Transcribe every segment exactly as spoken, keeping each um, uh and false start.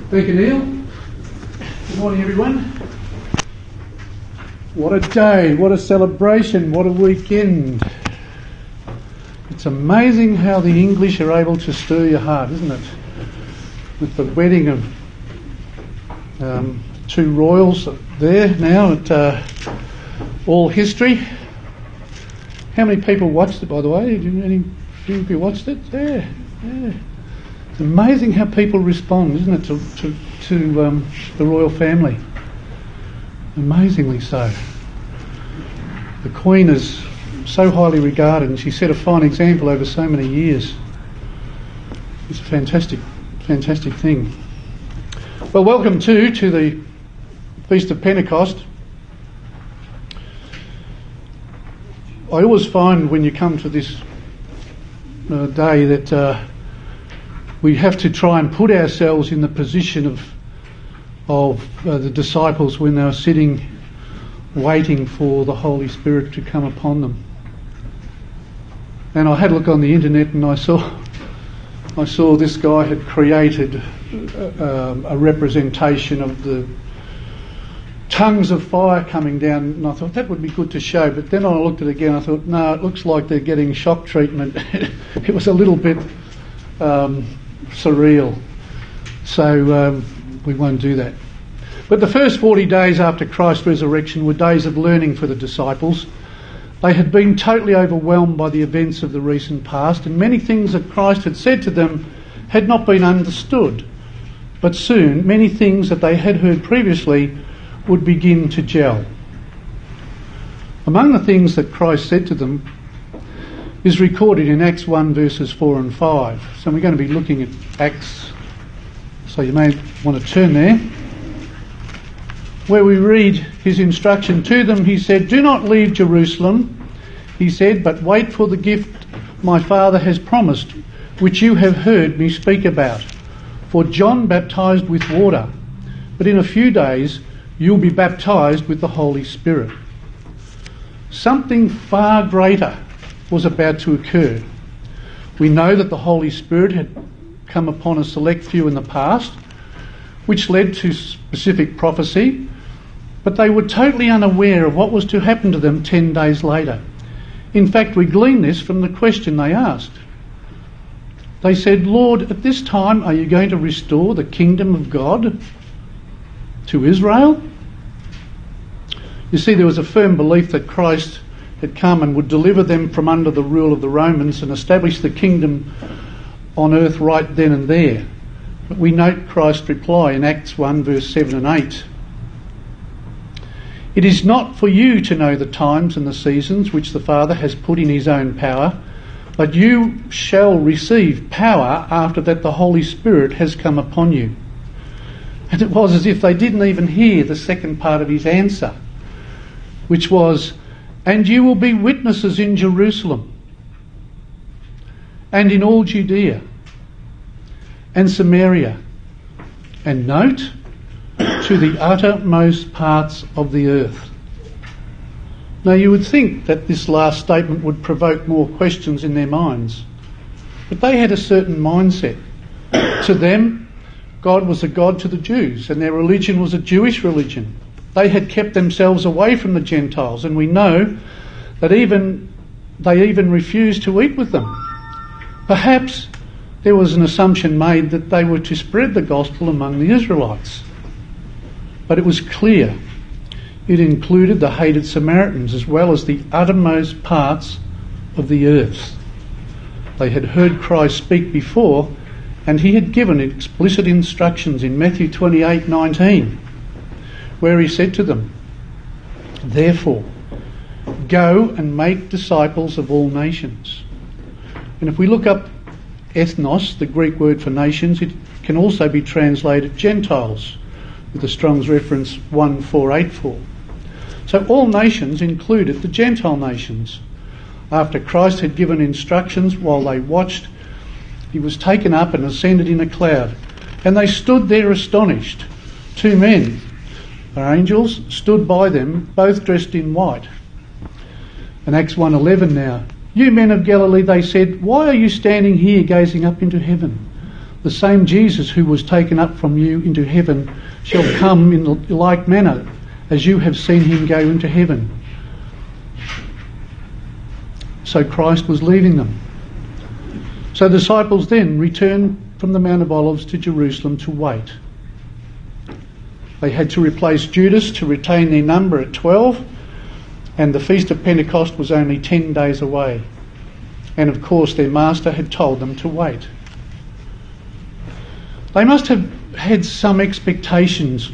Thank you, Neil. Good morning, everyone. What a day, what a celebration, what a weekend. It's amazing how the English are able to stir your heart, isn't it? With the wedding of um, two royals there now at uh, All History. How many people watched it, by the way? Did any few of you watched it? Yeah, yeah. It's amazing how people respond, isn't it, to, to, to um, the royal family. Amazingly so. The Queen is so highly regarded, and she set a fine example over so many years. It's a fantastic, fantastic thing. Well, welcome too to the Feast of Pentecost. I always find when you come to this uh, day that uh, we have to try and put ourselves in the position of of uh, the disciples when they were sitting waiting for the Holy Spirit to come upon them. And I had a look on the internet and I saw I saw this guy had created uh, um, a representation of the tongues of fire coming down, and I thought that would be good to show, but then I looked at it again, I thought, no, it looks like they're getting shock treatment. It was a little bit um, surreal. So um, we won't do that. But the first forty days after Christ's resurrection were days of learning for the disciples. They had been totally overwhelmed by the events of the recent past, and many things that Christ had said to them had not been understood. But soon, many things that they had heard previously would begin to gel. Among the things that Christ said to them is recorded in Acts one verses four and five. So we're going to be looking at Acts, so you may want to turn there, where we read his instruction to them. He said, "Do not leave Jerusalem," he said, "but wait for the gift my Father has promised, which you have heard me speak about. For John baptized with water, but in a few days you'll be baptized with the Holy Spirit." Something far greater was about to occur. We know that the Holy Spirit had come upon a select few in the past, which led to specific prophecy, but they were totally unaware of what was to happen to them ten days later. In fact, we glean this from the question they asked. They said, "Lord, at this time are you going to restore the kingdom of God to Israel?" You see, there was a firm belief that Christ had come and would deliver them from under the rule of the Romans and establish the kingdom on earth right then and there. But we note Christ's reply in Acts one verse seven and eight. "It is not for you to know the times and the seasons which the Father has put in his own power, but you shall receive power after that the Holy Spirit has come upon you." And it was as if they didn't even hear the second part of his answer, which was, "And you will be witnesses in Jerusalem and in all Judea and Samaria, and note, to the uttermost parts of the earth." Now you would think that this last statement would provoke more questions in their minds, but they had a certain mindset. To them, God was a God to the Jews, and their religion was a Jewish religion. They had kept themselves away from the Gentiles, and we know that even they even refused to eat with them. Perhaps there was an assumption made that they were to spread the gospel among the Israelites. But it was clear it included the hated Samaritans as well as the uttermost parts of the earth. They had heard Christ speak before, and he had given explicit instructions in Matthew twenty-eight nineteen, where he said to them, "Therefore, go and make disciples of all nations." And if we look up ethnos, the Greek word for nations, it can also be translated Gentiles, with the Strong's reference one four eight four. So all nations included the Gentile nations. After Christ had given instructions while they watched, he was taken up and ascended in a cloud, and they stood there astonished. Two men, the angels, stood by them, both dressed in white. In Acts one eleven now, "You men of Galilee," they said, "why are you standing here gazing up into heaven? the same Jesus who was taken up from you into heaven shall come in like manner as you have seen him go into heaven." So Christ was leaving them. So the disciples then returned from the Mount of Olives to Jerusalem to wait. They had to replace Judas to retain their number at twelve, and the Feast of Pentecost was only ten days away. And of course their master had told them to wait. They must have had some expectations,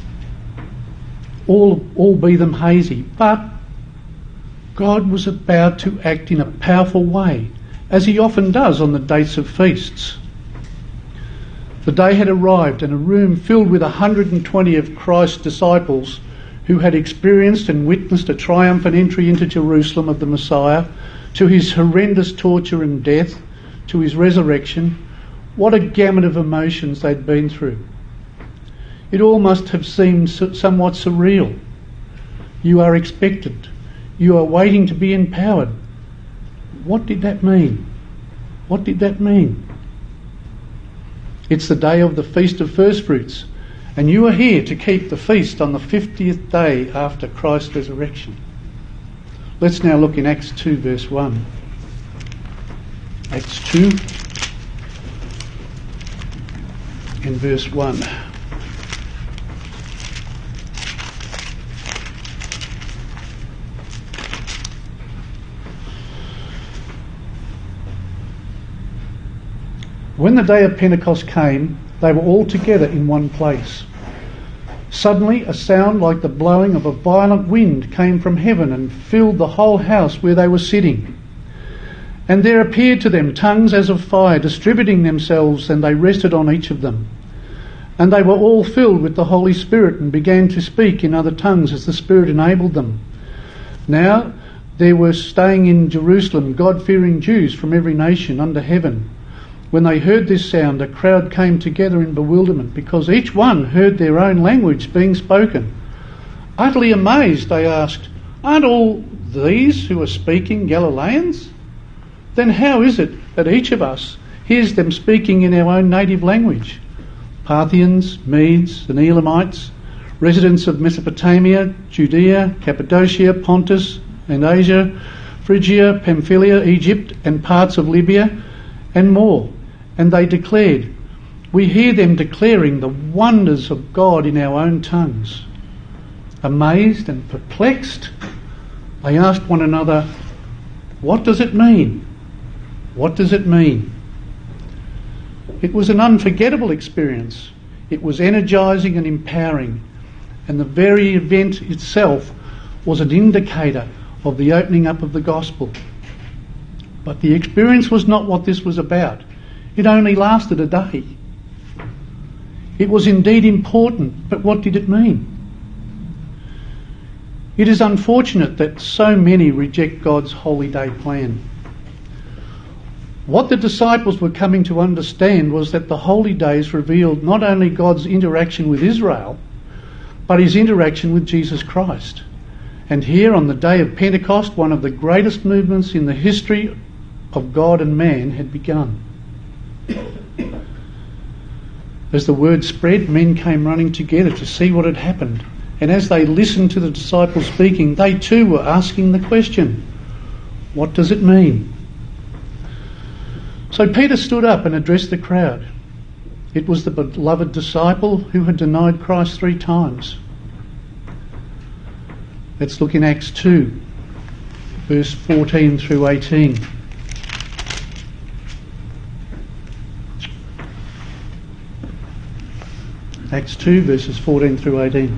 all, all be them hazy, but God was about to act in a powerful way, as he often does on the dates of feasts. The day had arrived, and a room filled with one hundred twenty of Christ's disciples who had experienced and witnessed a triumphant entry into Jerusalem of the Messiah, to his horrendous torture and death, to his resurrection. What a gamut of emotions they'd been through. It all must have seemed somewhat surreal. You are expected. You are waiting to be empowered. What did that mean? What did that mean? It's the day of the Feast of First Fruits, and you are here to keep the feast on the fiftieth day after Christ's resurrection. Let's now look in Acts two verse one. Acts two and verse one. When the day of Pentecost came, they were all together in one place. Suddenly a sound like the blowing of a violent wind came from heaven and filled the whole house where they were sitting. And there appeared to them tongues as of fire, distributing themselves, and they rested on each of them. And they were all filled with the Holy Spirit and began to speak in other tongues as the Spirit enabled them. Now there were staying in Jerusalem God-fearing Jews from every nation under heaven. When they heard this sound, a crowd came together in bewilderment, because each one heard their own language being spoken. Utterly amazed, they asked, "Aren't all these who are speaking Galileans? Then how is it that each of us hears them speaking in our own native language? Parthians, Medes and Elamites, residents of Mesopotamia, Judea, Cappadocia, Pontus and Asia, Phrygia, Pamphylia, Egypt and parts of Libya, and more." And they declared, "We hear them declaring the wonders of God in our own tongues." Amazed and perplexed, they asked one another, "What does it mean? What does it mean?" It was an unforgettable experience. It was energising and empowering, and the very event itself was an indicator of the opening up of the gospel. But the experience was not what this was about. It only lasted a day. It was indeed important, but what did it mean? It is unfortunate that so many reject God's holy day plan. What the disciples were coming to understand was that the holy days revealed not only God's interaction with Israel, but his interaction with Jesus Christ. And here on the day of Pentecost, one of the greatest movements in the history of God and man had begun. As the word spread, men came running together to see what had happened. And as they listened to the disciples speaking, they too were asking the question, "What does it mean?" So Peter stood up and addressed the crowd. It was the beloved disciple who had denied Christ three times. Let's look in Acts two, verse fourteen through eighteen. Acts two, verses fourteen through eighteen.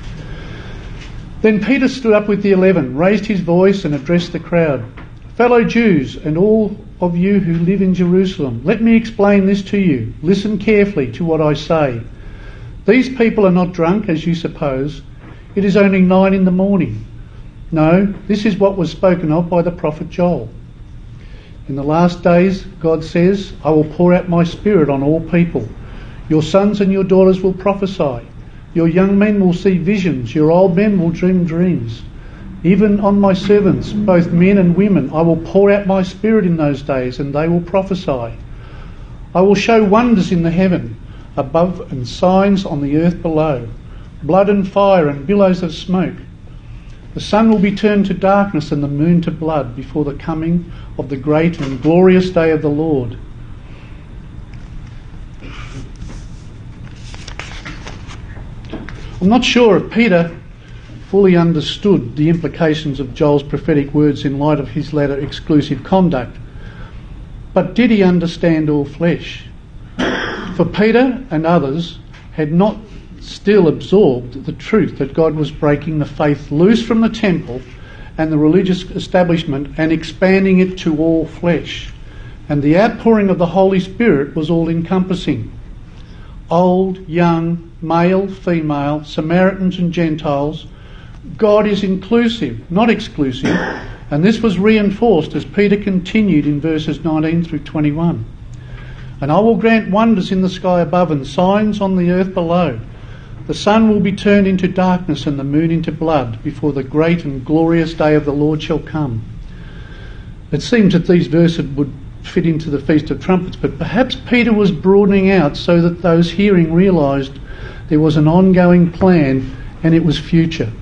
Then Peter stood up with the eleven, raised his voice and addressed the crowd. "Fellow Jews and all of you who live in Jerusalem, let me explain this to you. Listen carefully to what I say. These people are not drunk, as you suppose. It is only nine in the morning. No, this is what was spoken of by the prophet Joel. In the last days, God says, I will pour out my spirit on all people. Your sons and your daughters will prophesy. Your young men will see visions. Your old men will dream dreams. Even on my servants, both men and women, I will pour out my spirit in those days, and they will prophesy. I will show wonders in the heaven above and signs on the earth below, blood and fire and billows of smoke. The sun will be turned to darkness and the moon to blood before the coming of the great and glorious day of the Lord. I'm not sure if Peter fully understood the implications of Joel's prophetic words in light of his latter exclusive conduct, but did he understand all flesh? For Peter and others had not still absorbed the truth that God was breaking the faith loose from the temple and the religious establishment and expanding it to all flesh. And the outpouring of the Holy Spirit was all-encompassing. Old, young, male, female, Samaritans and Gentiles. God is inclusive, not exclusive, and this was reinforced as Peter continued in verses nineteen through twenty-one. And I will grant wonders in the sky above and signs on the earth below. The sun will be turned into darkness and the moon into blood before the great and glorious day of the Lord shall come. It seems that these verses would fit into the Feast of Trumpets, but perhaps Peter was broadening out so that those hearing realised there was an ongoing plan and it was future.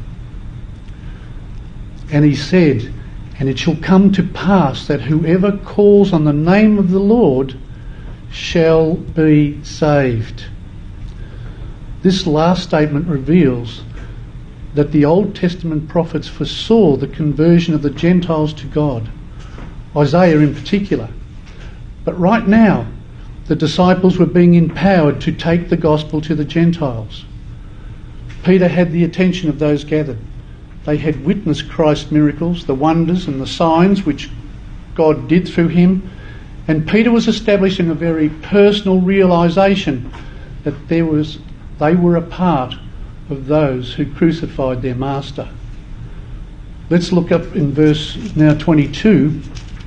And he said, and it shall come to pass that whoever calls on the name of the Lord shall be saved. This last statement reveals that the Old Testament prophets foresaw the conversion of the Gentiles to God, Isaiah in particular. But right now, the disciples were being empowered to take the gospel to the Gentiles. Peter had the attention of those gathered. They had witnessed Christ's miracles, the wonders and the signs which God did through him, and Peter was establishing a very personal realisation that there was they were a part of those who crucified their master. Let's look up in verse now twenty-two.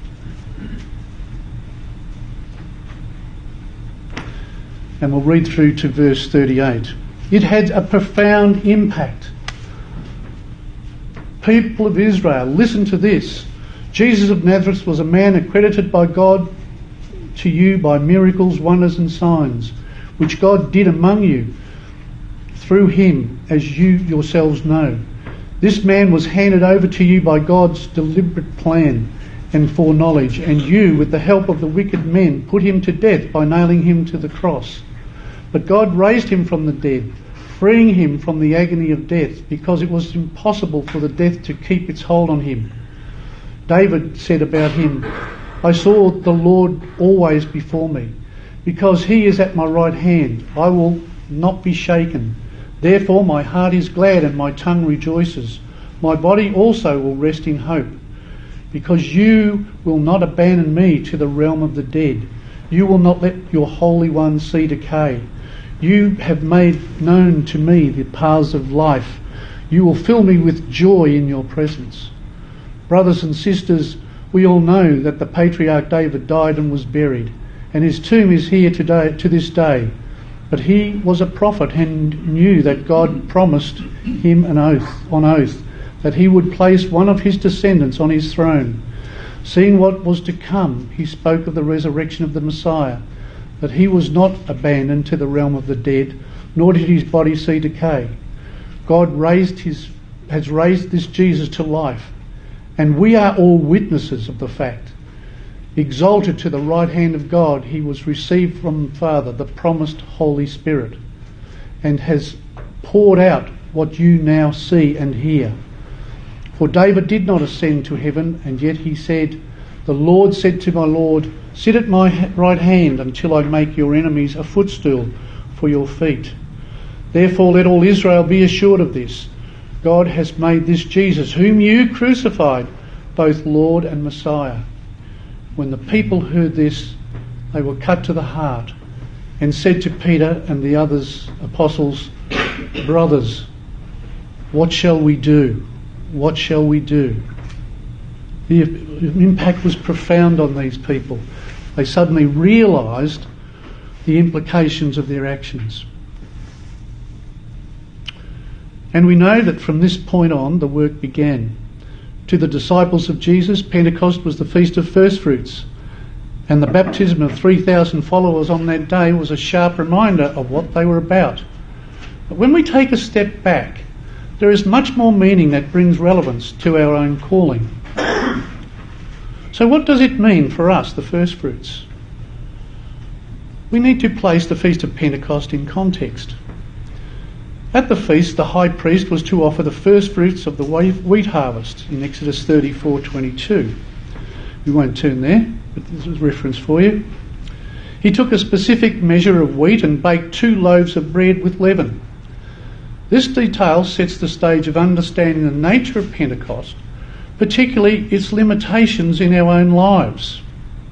And we'll read through to verse thirty-eight. It had a profound impact. People of Israel, listen to this. Jesus of Nazareth was a man accredited by God to you by miracles, wonders and signs, which God did among you through him, as you yourselves know. This man was handed over to you by God's deliberate plan and foreknowledge, and you, with the help of the wicked men, put him to death by nailing him to the cross. But God raised him from the dead, freeing him from the agony of death, because it was impossible for the death to keep its hold on him. David said about him, I saw the Lord always before me. Because he is at my right hand, I will not be shaken. Therefore my heart is glad and my tongue rejoices. My body also will rest in hope. Because you will not abandon me to the realm of the dead. You will not let your Holy One see decay. You have made known to me the paths of life. You will fill me with joy in your presence. Brothers and sisters, we all know that the patriarch David died and was buried, and his tomb is here today, to this day. But he was a prophet and knew that God promised him an oath, on oath, that he would place one of his descendants on his throne. Seeing what was to come, he spoke of the resurrection of the Messiah, that he was not abandoned to the realm of the dead, nor did his body see decay. God raised his, has raised this Jesus to life, and we are all witnesses of the fact. Exalted to the right hand of God, he was received from the Father, the promised Holy Spirit, and has poured out what you now see and hear. For David did not ascend to heaven, and yet he said, The Lord said to my Lord, Sit at my right hand until I make your enemies a footstool for your feet. Therefore let all Israel be assured of this. God has made this Jesus, whom you crucified, both Lord and Messiah. When the people heard this, they were cut to the heart and said to Peter and the others apostles, Brothers, what shall we do? What shall we do? The impact was profound on these people. They suddenly realised the implications of their actions. And we know that from this point on, the work began. To the disciples of Jesus, Pentecost was the Feast of First Fruits, And the baptism of three thousand followers on that day was a sharp reminder of what they were about. But when we take a step back, there is much more meaning that brings relevance to our own calling. So what does it mean for us, the first fruits? We need to place the Feast of Pentecost in context. At the feast, the high priest was to offer the first fruits of the wheat harvest in Exodus thirty-four twenty-two. We won't turn there, but this is reference for you. He took a specific measure of wheat and baked two loaves of bread with leaven. This detail sets the stage of understanding the nature of Pentecost, particularly its limitations in our own lives.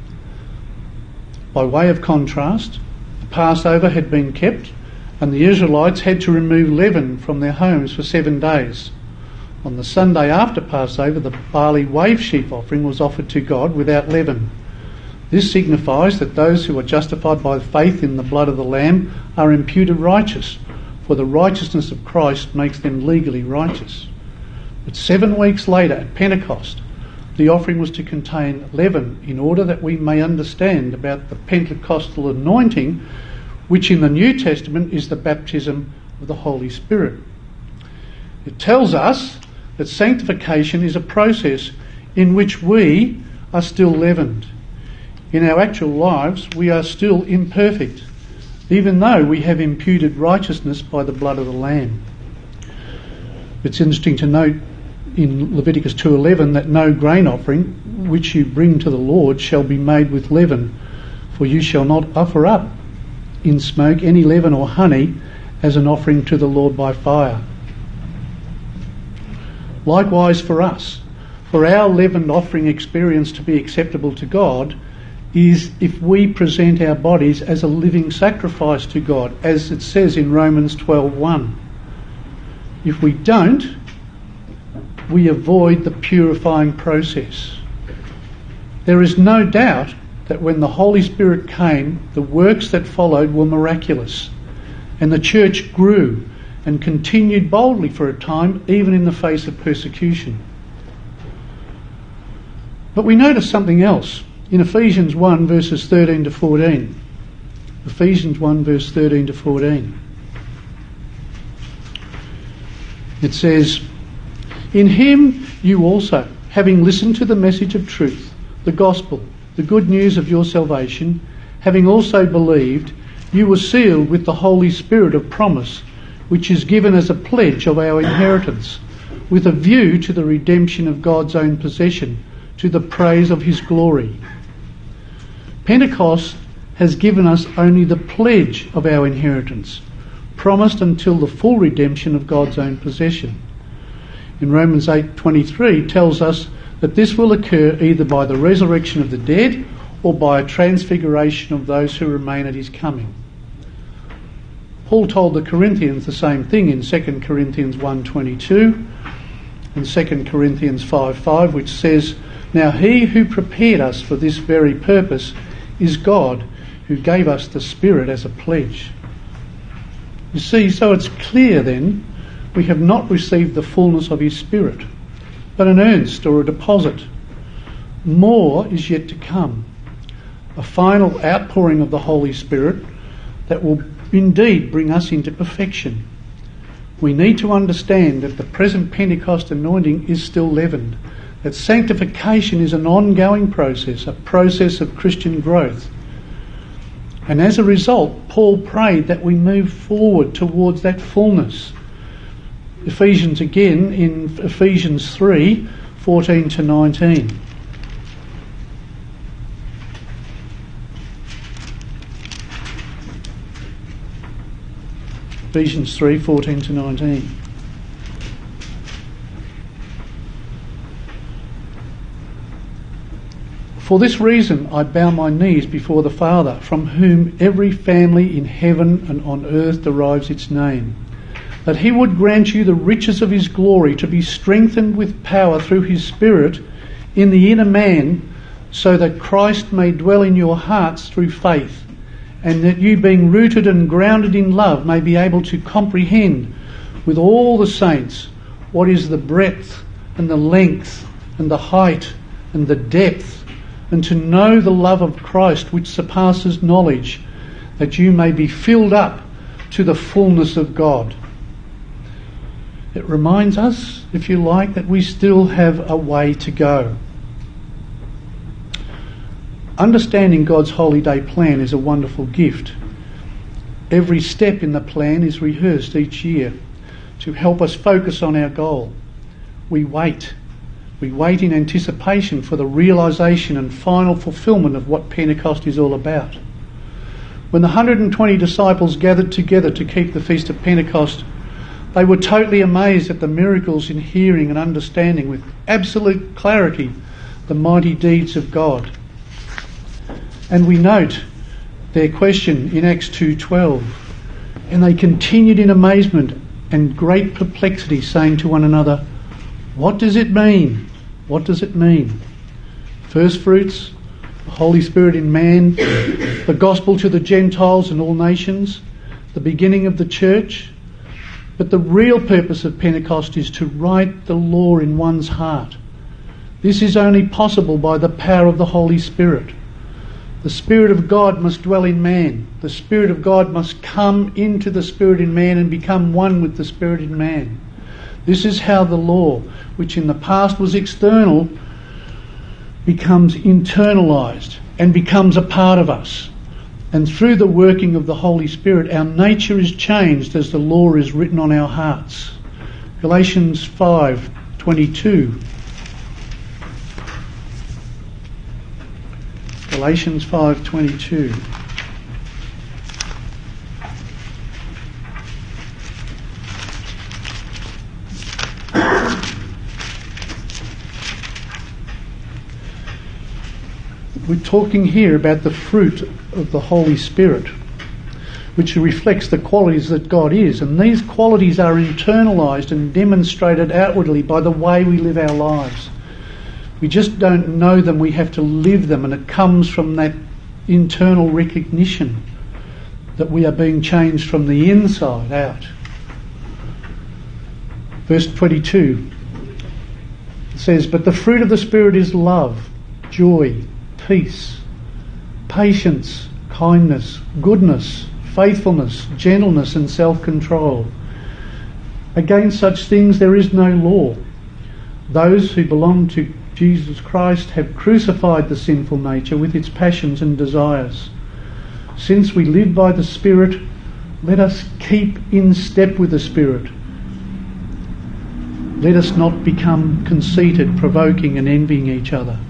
By way of contrast, the Passover had been kept, and the Israelites had to remove leaven from their homes for seven days. On the Sunday after Passover, the barley wave sheaf offering was offered to God without leaven. This signifies that those who are justified by faith in the blood of the Lamb are imputed righteous, for the righteousness of Christ makes them legally righteous. But seven weeks later, at Pentecost, the offering was to contain leaven in order that we may understand about the Pentecostal anointing, which in the New Testament is the baptism of the Holy Spirit. It tells us that sanctification is a process in which we are still leavened. In our actual lives, we are still imperfect, even though we have imputed righteousness by the blood of the Lamb. It's interesting to note in Leviticus two eleven that no grain offering which you bring to the Lord shall be made with leaven, for you shall not offer up in smoke any leaven or honey as an offering to the Lord by fire. Likewise for us, for our leavened offering experience to be acceptable to God is if we present our bodies as a living sacrifice to God, as it says in Romans twelve one. If we don't, we avoid the purifying process. There is no doubt that when the Holy Spirit came, the works that followed were miraculous, and the church grew and continued boldly for a time, even in the face of persecution. But we notice something else in Ephesians one verses thirteen to fourteen. Ephesians one verse thirteen to fourteen. It says, "In him you also, having listened to the message of truth, the gospel, the good news of your salvation, having also believed, you were sealed with the Holy Spirit of promise, which is given as a pledge of our inheritance, with a view to the redemption of God's own possession, to the praise of his glory." Pentecost has given us only the pledge of our inheritance, promised until the full redemption of God's own possession. In Romans eight twenty-three tells us that this will occur either by the resurrection of the dead or by a transfiguration of those who remain at his coming. Paul told the Corinthians the same thing in Second Corinthians one twenty-two and Second Corinthians five five, which says, "Now he who prepared us for this very purpose is God, who gave us the Spirit as a pledge." You see, so it's clear then, we have not received the fullness of his Spirit, but an earnest or a deposit. More is yet to come. A final outpouring of the Holy Spirit that will indeed bring us into perfection. We need to understand that the present Pentecost anointing is still leavened, that sanctification is an ongoing process, a process of Christian growth. And as a result, Paul prayed that we move forward towards that fullness. Ephesians again, in Ephesians three fourteen to nineteen. Ephesians three fourteen to nineteen. "For this reason I bow my knees before the Father, from whom every family in heaven and on earth derives its name, that he would grant you the riches of his glory to be strengthened with power through his Spirit in the inner man, so that Christ may dwell in your hearts through faith, and that you, being rooted and grounded in love, may be able to comprehend with all the saints what is the breadth and the length and the height and the depth, and to know the love of Christ which surpasses knowledge, that you may be filled up to the fullness of God. It reminds us, if you like, that we still have a way to go. Understanding God's holy day plan is a wonderful gift. Every step in the plan is rehearsed each year to help us focus on our goal. We wait. We wait in anticipation for the realisation and final fulfilment of what Pentecost is all about. When the one hundred twenty disciples gathered together to keep the Feast of Pentecost, they were totally amazed at the miracles in hearing and understanding with absolute clarity the mighty deeds of God. And we note their question in Acts two twelve, and they continued in amazement and great perplexity, saying to one another, "What does it mean? What does it mean?" First fruits, the Holy Spirit in man, the gospel to the Gentiles and all nations, the beginning of the church. But the real purpose of Pentecost is to write the law in one's heart. This is only possible by the power of the Holy Spirit. The Spirit of God must dwell in man. The Spirit of God must come into the Spirit in man and become one with the Spirit in man. This is how the law, which in the past was external, becomes internalised and becomes a part of us. And through the working of the Holy Spirit, our nature is changed as the law is written on our hearts. Galatians five twenty-two. Galatians five twenty-two. We're talking here about the fruit of the Holy Spirit, which reflects the qualities that God is. And these qualities are internalised and demonstrated outwardly by the way we live our lives. We just don't know them, we have to live them, and it comes from that internal recognition that we are being changed from the inside out. Verse twenty-two says, "But the fruit of the Spirit is love, joy, peace, patience, kindness, goodness, faithfulness, gentleness and self-control. Against such things there is no law. Those who belong to Jesus Christ have crucified the sinful nature with its passions and desires. Since we live by the Spirit, let us keep in step with the Spirit. Let us not become conceited, provoking and envying each other."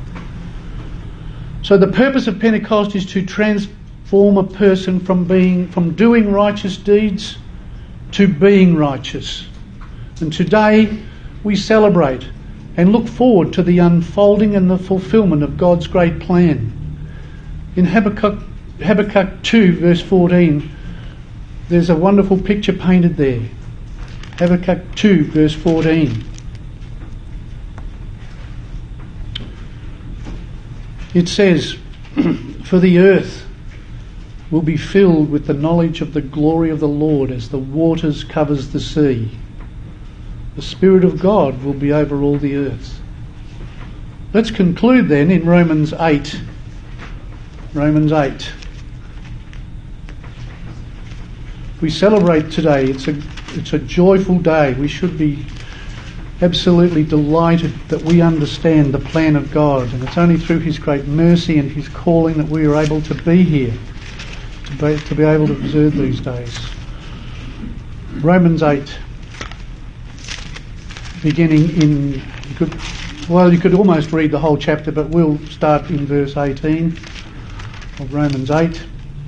So the purpose of Pentecost is to transform a person from being, from doing righteous deeds to being righteous. And today we celebrate and look forward to the unfolding and the fulfilment of God's great plan. In Habakkuk, Habakkuk two verse fourteen, there's a wonderful picture painted there. Habakkuk two verse fourteen. It says, "For the earth will be filled with the knowledge of the glory of the Lord as the waters covers the sea. The Spirit of God will be over all the earth." Let's conclude then in Romans eight. Romans eight. We celebrate today. It's a, it's a joyful day. We should be absolutely delighted that we understand the plan of God, and it's only through His great mercy and His calling that we are able to be here, to be, to be able to observe these days. Romans eight, beginning in, you could, well, you could almost read the whole chapter, but we'll start in verse eighteen of Romans eight.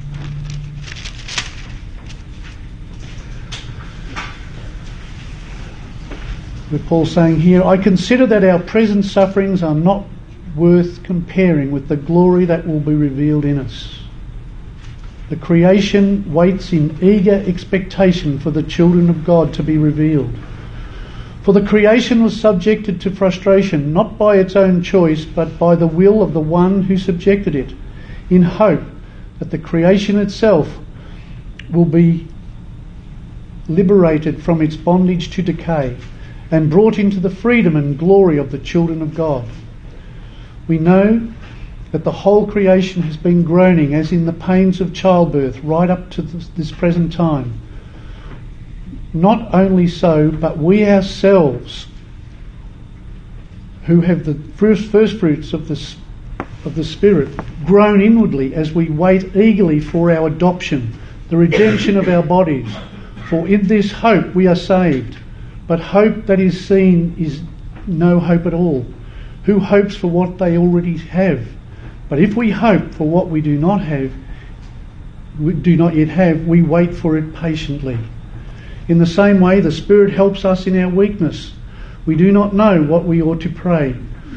With Paul saying here, "I consider that our present sufferings are not worth comparing with the glory that will be revealed in us. The creation waits in eager expectation for the children of God to be revealed. For the creation was subjected to frustration, not by its own choice, but by the will of the one who subjected it, in hope that the creation itself will be liberated from its bondage to decay and brought into the freedom and glory of the children of God. We know that the whole creation has been groaning as in the pains of childbirth right up to this, this present time. Not only so, but we ourselves, who have the first, first fruits of the, of the Spirit, groan inwardly as we wait eagerly for our adoption, the redemption of our bodies. For in this hope we are saved. But hope that is seen is no hope at all. Who hopes for what they already have? But if we hope for what we do not have, we do not yet have, we wait for it patiently. In the same way, the Spirit helps us in our weakness. We do not know what we ought to pray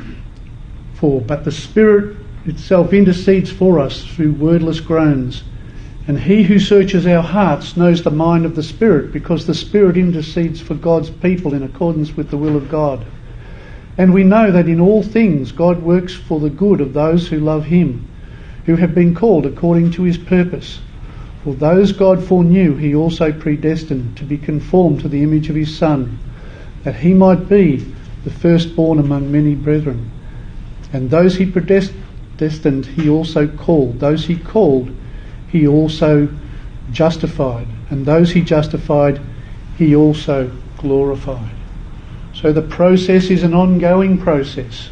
for, but the Spirit itself intercedes for us through wordless groans. And he who searches our hearts knows the mind of the Spirit, because the Spirit intercedes for God's people in accordance with the will of God. And we know that in all things God works for the good of those who love him, who have been called according to his purpose. For those God foreknew, he also predestined to be conformed to the image of his Son, that he might be the firstborn among many brethren. And those he predestined, he also called. Those he called, he also justified. And those he justified, he also glorified. So the process is an ongoing process.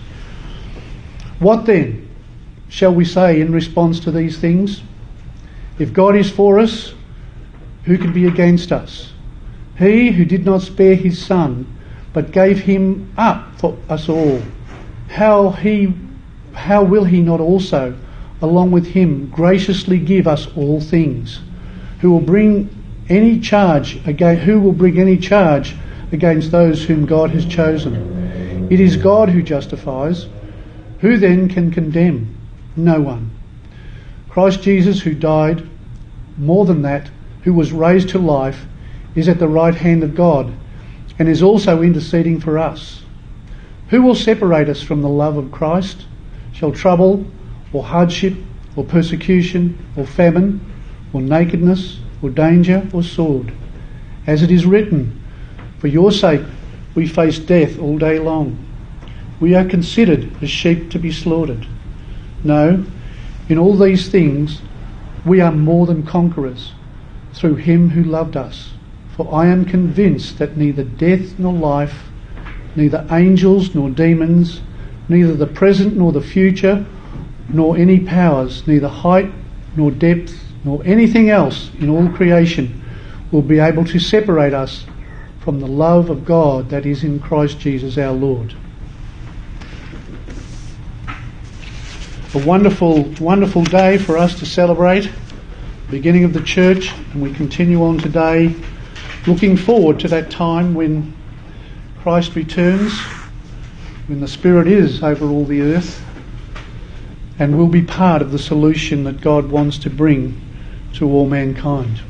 What then shall we say in response to these things? If God is for us, who can be against us? He who did not spare his Son, but gave him up for us all, how he, how will he not also, along with him, graciously give us all things? Who will bring any charge against, who will bring any charge against those whom God has chosen? It is God who justifies. Who then can condemn? No one. Christ Jesus, who died, more than that, who was raised to life, is at the right hand of God, and is also interceding for us. Who will separate us from the love of Christ? Shall trouble, or hardship, or persecution, or famine, or nakedness, or danger, or sword? As it is written, for your sake we face death all day long. We are considered as sheep to be slaughtered. No, in all these things we are more than conquerors through him who loved us. For I am convinced that neither death nor life, neither angels nor demons, neither the present nor the future, nor any powers, neither height nor depth, nor anything else in all creation will be able to separate us from the love of God that is in Christ Jesus our Lord. A wonderful, wonderful day for us to celebrate the beginning of the church, and we continue on today looking forward to that time when Christ returns, when the Spirit is over all the earth, and will be part of the solution that God wants to bring to all mankind.